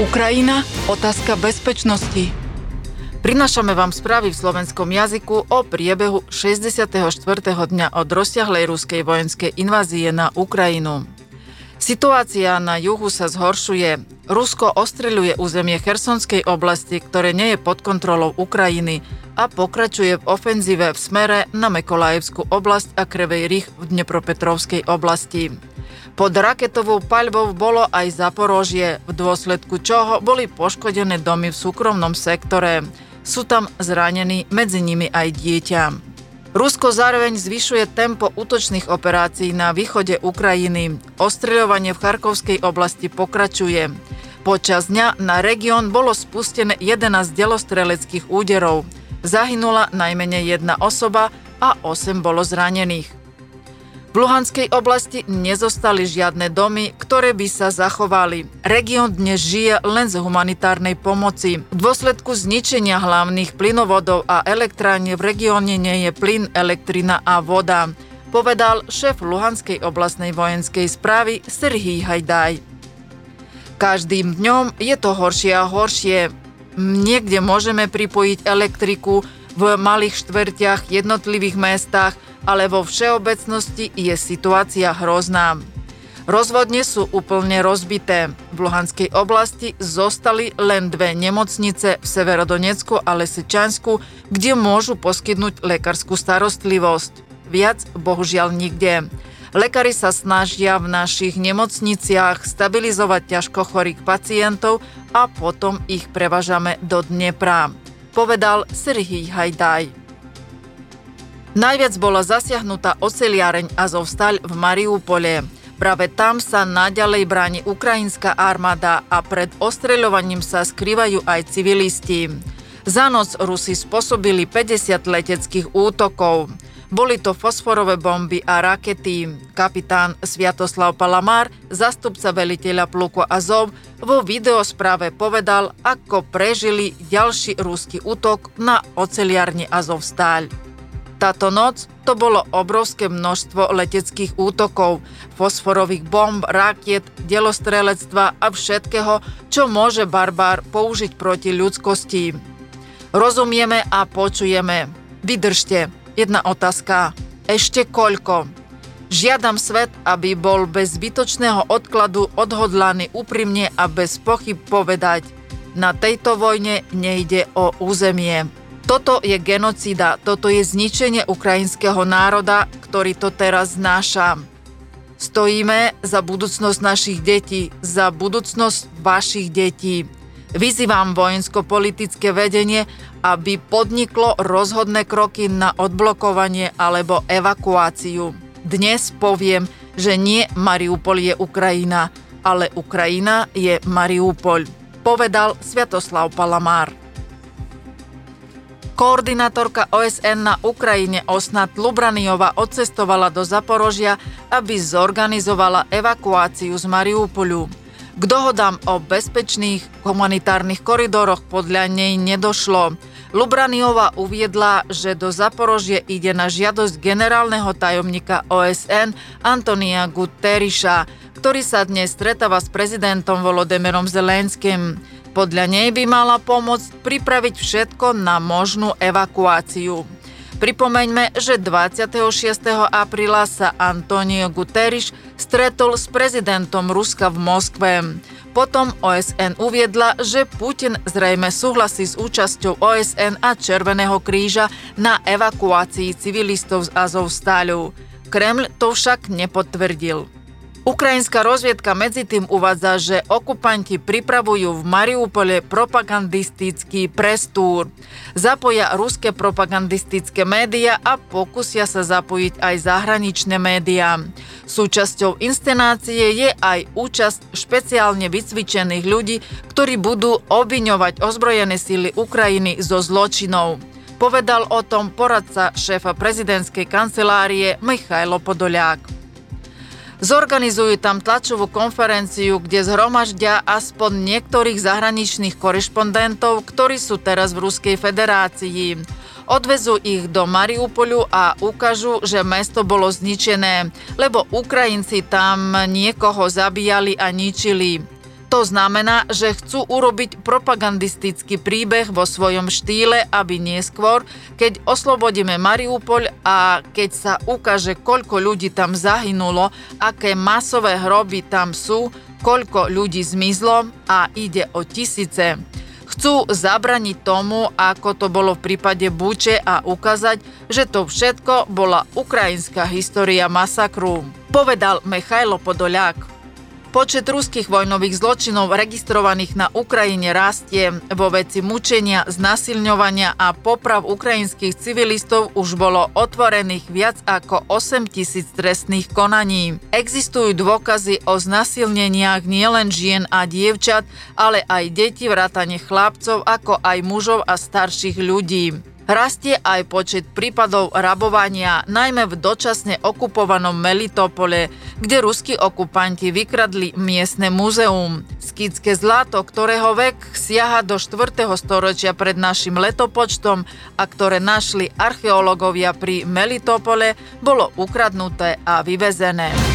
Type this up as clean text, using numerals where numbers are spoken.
Ukrajina, otázka bezpečnosti. Prinášame vám správy v slovenskom jazyku o priebehu 64. dňa od rozsiahlej ruskej vojenskej invázie na Ukrajinu. Situácia na juhu sa zhoršuje. Rusko ostreľuje územie Chersonskej oblasti, ktoré nie je pod kontrolou Ukrajiny a pokračuje v ofenzíve v smere na Mekolajevskú oblasť a Krevej Rih v Dnepropetrovskej oblasti. Pod raketovou paľbou bolo aj Zaporožie, v dôsledku čoho boli poškodené domy v súkromnom sektore. Sú tam zranení, medzi nimi aj dieťa. Rusko zároveň zvyšuje tempo útočných operácií na východe Ukrajiny. Ostreľovanie v Charkovskej oblasti pokračuje. Počas dňa na región bolo spustené 11 delostreleckých úderov. Zahynula najmenej 1 osoba a 8 bolo zranených. V Luhanskej oblasti nezostali žiadne domy, ktoré by sa zachovali. Región dnes žije len z humanitárnej pomoci. V dôsledku zničenia hlavných plynovodov a elektrárne v regióne nie je plyn, elektrina a voda, povedal šéf Luhanskej oblastnej vojenskej správy Serhij Hajdaj. Každým dňom je to horšie a horšie. Niekde môžeme pripojiť elektriku v malých štvrtiach, jednotlivých mestách, ale vo všeobecnosti je situácia hrozná. Rozvodne sú úplne rozbité. V Luhanskej oblasti zostali len 2 nemocnice v Severodonecku a Lesečansku, kde môžu poskytnúť lekárskú starostlivosť. Viac bohužiaľ nikde. Lekári sa snažia v našich nemocniciach stabilizovať ťažko chorých pacientov a potom ich prevážame do Dnepra, povedal Serhij Hajdaj. Najviac bola zasiahnutá oceliareň Azovstal v Mariupole. Práve tam sa naďalej bráni ukrajinská armáda a pred ostreľovaním sa skrývajú aj civilisti. Za noc Rusi spôsobili 50 leteckých útokov. Boli to fosforové bomby a rakety. Kapitán Sviatoslav Palamár, zástupca veliteľa pluku Azov, vo videospráve povedal, ako prežili ďalší ruský útok na oceliarni Azovstal. Táto noc to bolo obrovské množstvo leteckých útokov, fosforových bomb, rakiet, delostrelectva a všetkého, čo môže barbár použiť proti ľudskosti. Rozumieme a počujeme. Vydržte. Jedna otázka. Ešte koľko? Žiadam svet, aby bol bez zbytočného odkladu odhodlaný úprimne a bez pochyb povedať: na tejto vojne nejde o územie. Toto je genocída, toto je zničenie ukrajinského národa, ktorý to teraz znáša. Stojíme za budúcnosť našich detí, za budúcnosť vašich detí. Vyzývam vojensko-politické vedenie, aby podniklo rozhodné kroky na odblokovanie alebo evakuáciu. Dnes poviem, že nie Mariupol je Ukrajina, ale Ukrajina je Mariupol, povedal Sviatoslav Palamár. Koordinátorka OSN na Ukrajine Osnat Lubraniová odcestovala do Zaporožia, aby zorganizovala evakuáciu z Mariupolu. K dohodám o bezpečných humanitárnych koridoroch podľa nej nedošlo. Lubraniová uviedla, že do Zaporožie ide na žiadosť generálneho tajomníka OSN Antonia Guterreša, ktorý sa dnes stretáva s prezidentom Volodymyrom Zelenským. Podľa nej by mala pomôcť pripraviť všetko na možnú evakuáciu. Pripomeňme, že 26. apríla sa Antonio Guterres stretol s prezidentom Ruska v Moskve. Potom OSN uviedla, že Putin zrejme súhlasí s účasťou OSN a Červeného kríža na evakuácii civilistov z Azovstalu. Kremľ to však nepotvrdil. Ukrajinská rozviedka medzitým uvádza, že okupanti pripravujú v Mariupole propagandistický prestúr. Zapoja ruské propagandistické médiá a pokusia sa zapojiť aj zahraničné médiá. Súčasťou inscenácie je aj účasť špeciálne vycvičených ľudí, ktorí budú obviňovať ozbrojené sily Ukrajiny zo zločinov. Povedal o tom poradca šéfa prezidentskej kancelárie Michailo Podoliak. Zorganizujú tam tlačovú konferenciu, kde zhromaždia aspoň niektorých zahraničných korešpondentov, ktorí sú teraz v Ruskej federácii. Odvezú ich do Mariupolu a ukážu, že mesto bolo zničené, lebo Ukrajinci tam niekoho zabíjali a ničili. To znamená, že chcú urobiť propagandistický príbeh vo svojom štýle, aby neskôr, keď oslobodíme Mariupol a keď sa ukáže, koľko ľudí tam zahynulo, aké masové hroby tam sú, koľko ľudí zmizlo a ide o tisíce. Chcú zabraniť tomu, ako to bolo v prípade Buče a ukázať, že to všetko bola ukrajinská história masakru, povedal Michailo Podoliak. Počet ruských vojnových zločinov registrovaných na Ukrajine rastie. Vo veci mučenia, znasilňovania a poprav ukrajinských civilistov už bolo otvorených viac ako 8 000 trestných konaní. Existujú dôkazy o znasilneniach nielen žien a dievčat, ale aj detí vrátane chlapcov, ako aj mužov a starších ľudí. Rastie aj počet prípadov rabovania, najmä v dočasne okupovanom Melitopole, kde ruskí okupanti vykradli miestne múzeum. Skitské zlato, ktorého vek siaha do 4. storočia pred našim letopočtom a ktoré našli archeológovia pri Melitopole, bolo ukradnuté a vyvezené.